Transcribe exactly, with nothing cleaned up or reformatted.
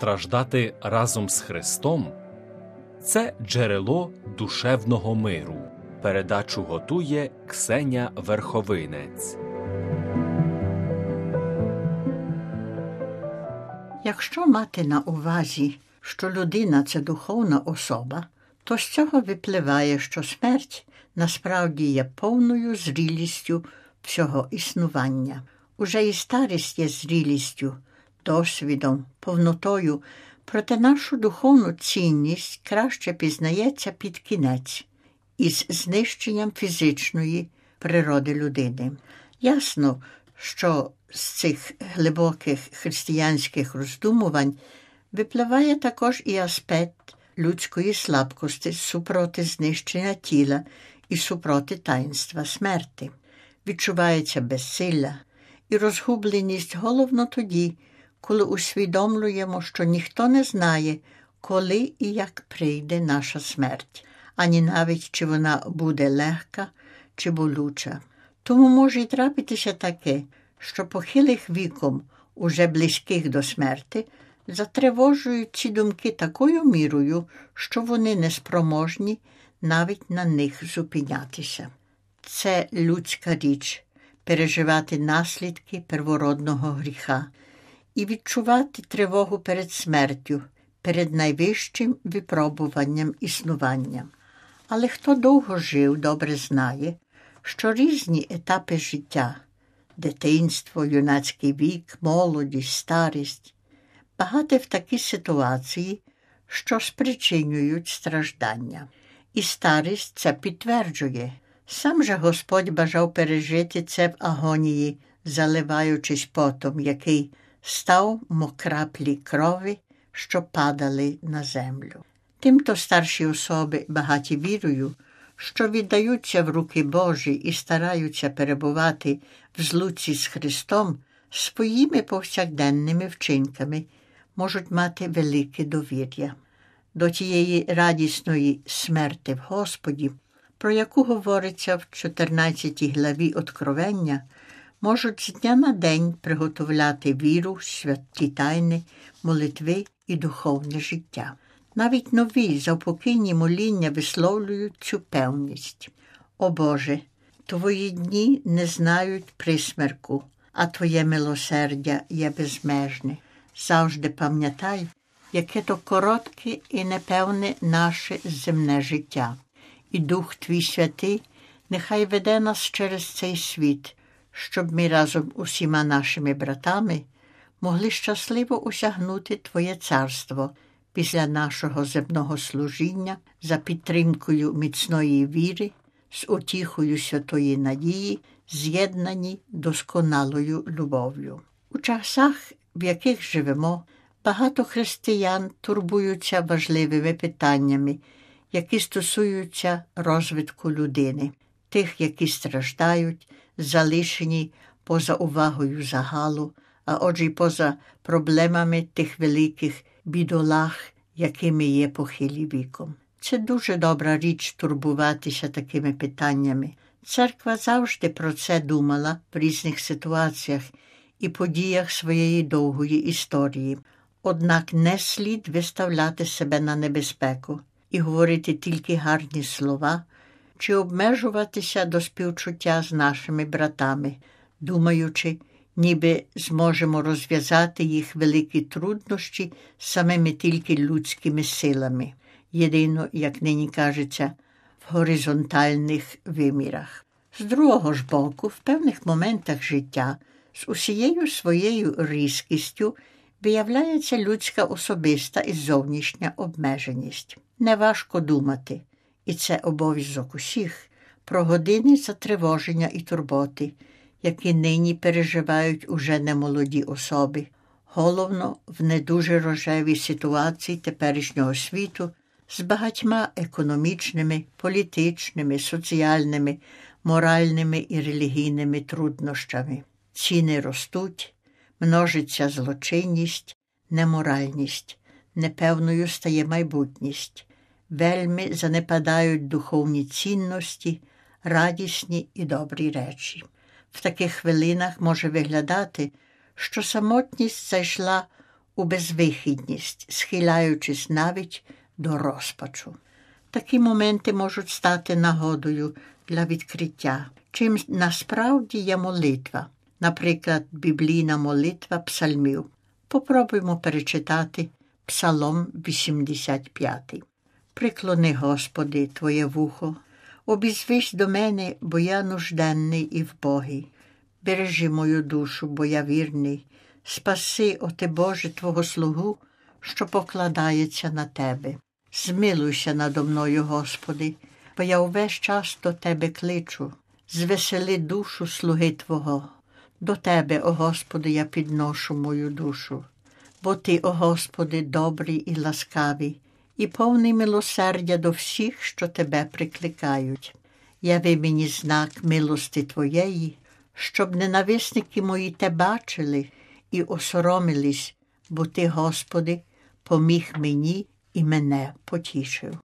страждати разом з Христом – це джерело душевного миру. Передачу готує Ксеня Верховинець. Якщо мати на увазі, що людина – це духовна особа, то з цього випливає, що смерть насправді є повною зрілістю всього існування. Уже і старість є зрілістю, досвідом, повнотою, проте нашу духовну цінність краще пізнається під кінець, із знищенням фізичної природи людини. Ясно, що з цих глибоких християнських роздумувань випливає також і аспект людської слабкості супроти знищення тіла і супроти таїнства смерти. Відчувається безсилля і розгубленість головно тоді, коли усвідомлюємо, що ніхто не знає, коли і як прийде наша смерть, ані навіть чи вона буде легка чи болюча. Тому може й трапитися таке, що похилих віком, уже близьких до смерти, затривожують ці думки такою мірою, що вони неспроможні навіть на них зупинятися. Це людська річ – переживати наслідки первородного гріха і відчувати тривогу перед смертю, перед найвищим випробуванням існування. Але хто довго жив, добре знає, що різні етапи життя – дитинство, юнацький вік, молодість, старість – багато в такі ситуації, що спричинюють страждання. І старість це підтверджує. Сам же Господь бажав пережити це в агонії, заливаючись потом, який став мов краплі крові, що падали на землю. Тимто старші особи, багаті вірою, що віддаються в руки Божі і стараються перебувати в злуці з Христом, своїми повсякденними вчинками можуть мати велике довір'я. До тієї радісної смерти в Господі, про яку говориться в чотирнадцятій главі Откровення, можуть з дня на день приготовляти віру, святі тайни, молитви і духовне життя. Навіть нові завпокійні моління висловлюють цю певність. О Боже, Твої дні не знають присмерку, а Твоє милосердя є безмежне. Завжди пам'ятай, яке то коротке і непевне наше земне життя. І Дух Твій Святий нехай веде нас через цей світ, щоб ми разом усіма нашими братами могли щасливо осягнути Твоє царство після нашого земного служіння за підтримкою міцної віри, з утіхою святої надії, з'єднані досконалою любов'ю. У часах, в яких живемо, багато християн турбуються важливими питаннями, які стосуються розвитку людини, тих, які страждають, залишені поза увагою загалу, а отже й поза проблемами тих великих бідолах, якими є похилі віком. Це дуже добра річ турбуватися такими питаннями. Церква завжди про це думала в різних ситуаціях і подіях своєї довгої історії. Однак не слід виставляти себе на небезпеку і говорити тільки гарні слова, чи обмежуватися до співчуття з нашими братами, думаючи, ніби зможемо розв'язати їх великі труднощі самими тільки людськими силами, єдино, як нині кажеться, в горизонтальних вимірах. З другого ж боку, в певних моментах життя з усією своєю різкістю виявляється людська особиста і зовнішня обмеженість. Неважко думати, і це обов'язок усіх, про години затривоження і турботи, які нині переживають уже немолоді особи, головно в не дуже рожевій ситуації теперішнього світу з багатьма економічними, політичними, соціальними, моральними і релігійними труднощами. Ціни ростуть, множиться злочинність, неморальність, непевною стає майбутність, вельми занепадають духовні цінності, радісні і добрі речі. В таких хвилинах може виглядати, що самотність зайшла у безвихідність, схиляючись навіть до розпачу. Такі моменти можуть стати нагодою для відкриття, чим насправді є молитва, наприклад, біблійна молитва псалмів. Попробуймо перечитати Псалом вісімдесят п'ятий. «Приклони, Господи, Твоє вухо, обізвись до мене, бо я нужденний і вбогий. Бережи мою душу, бо я вірний. Спаси, оте Боже, Твого слугу, що покладається на Тебе. Змилуйся надо мною, Господи, бо я увесь час до Тебе кличу. Звесели душу слуги Твого. До Тебе, о Господи, я підношу мою душу. Бо Ти, о Господи, добрий і ласкавий, і повний милосердя до всіх, що Тебе прикликають. Яви мені знак милости Твоєї, щоб ненависники мої Те бачили і осоромились, бо Ти, Господи, поміг мені і мене потішив».